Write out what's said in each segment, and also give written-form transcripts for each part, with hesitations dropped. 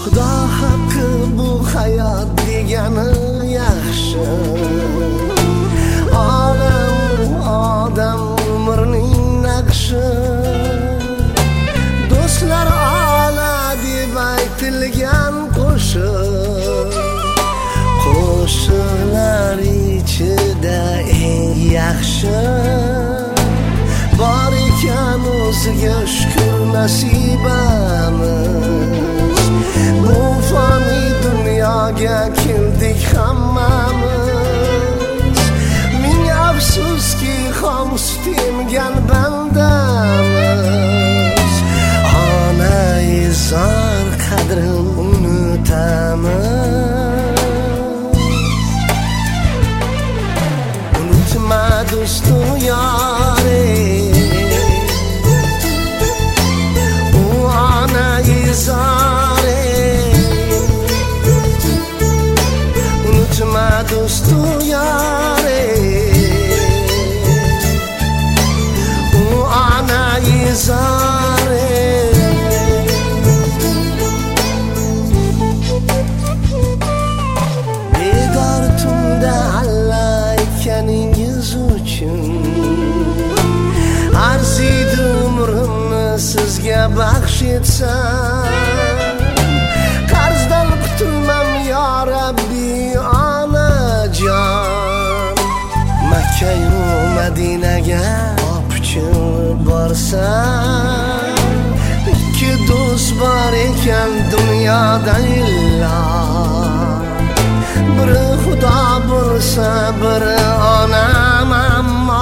Xudo haqqi bu hayot degani yaxshi. Odam umrning naqshi. Do'stlar ola deb aytilgan qo'shiqlar ichida eng yaxshi. Bor ekan o'ziga shukr nasibamiz. Bu fani dunyoga keldik hammamiz. Ming afsuski xom sut emgan bandamiz. Onai zor qadrin unutamiz. Unutma do'stu yore, u onai zore. Unutma do'stu yore, u onai zore. Bedor tunda alla aytganingiz uchun arziydi umrimni sizga baxsh etsam. Qarzdan qutulmam yo Rabbi onajon. Makka-yu Madinaga opchiq borsam. Ikki do'st bor ekan dunyoda illa. Biri Xudo bo'lsa, biri onam, ammo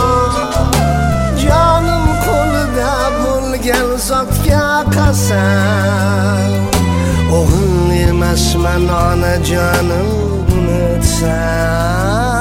jonim qo'lida bo'lgan zotga qasam. O'g'il emasman onajonim unutsam.